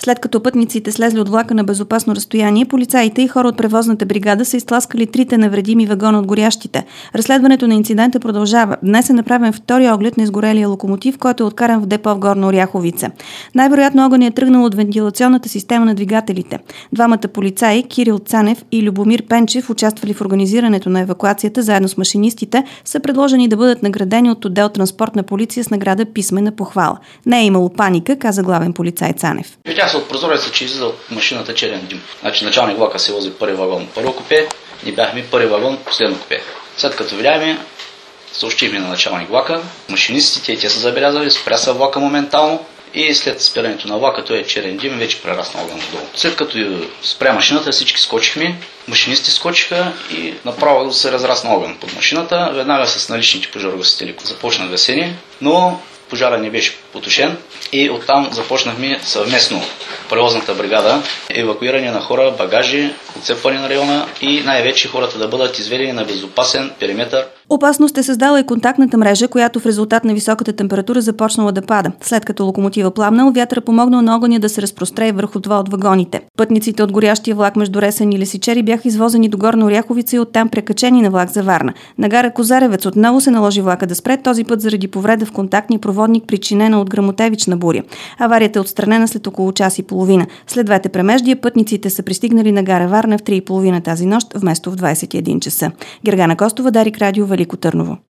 След като пътниците слезли от влака на безопасно разстояние, полицаите и хора от превозната бригада са изтласкали 3 невредими вагона от горящите. Разследването на инцидента продължава. Днес е направен втори оглед на изгорелия локомотив, който е откаран в депо в Горна Оряховица. Най-вероятно огън е тръгнал от вентилационната система на двигателите. Двамата полицаи, Кирил Цанев и Любомир Пенчев, участвали в организирането на евакуацията заедно с машинистите, са предложени да бъдат наградени от отдел транспортна полиция с награда писмена похвала. Не е имало паника, каза главен полицай Цанев. Видях се от прозореца, че излиза от машината черен дим. Значи началник влака се вози първи вагон първо купе, ние бяхме първи вагон последно купе. След като видяхме, съобщихме на началник влака, машинистите те са забелязали, спря са влака моментално и след спирането на влака, той е черен дим, вече прерасна огън долу. След като спря машината, всички скочихме, машинисти скочиха и направо се разрасна огън под машината. Веднага с наличните пожарогасители започна гасене, но пожара не беше потушен и оттам започнахме съвместно превозната бригада, евакуиране на хора, багажи, отцепване на района и най-вече хората да бъдат изведени на безопасен периметър. Опасност е създала и контактната мрежа, която в резултат на високата температура започнала да пада. След като локомотива пламнал, вятъра помогнал на огъня да се разпростре върху 2 от вагоните. Пътниците от горящия влак между Ресен и Лесичери бяха извозени до Горна Оряховица и оттам прекачени на влак за Варна. На гара Козаревец отново се наложи влака да спре, този път заради повреда в контактния проводник, причинена от гръмотевична буря. Аварията е отстранена след около час и половина. След двете премеждия пътниците са пристигнали на гара Варна в 3:30 тази нощ, вместо в 21 часа. Гергана Костова, Дарик Радио, Велико Търново.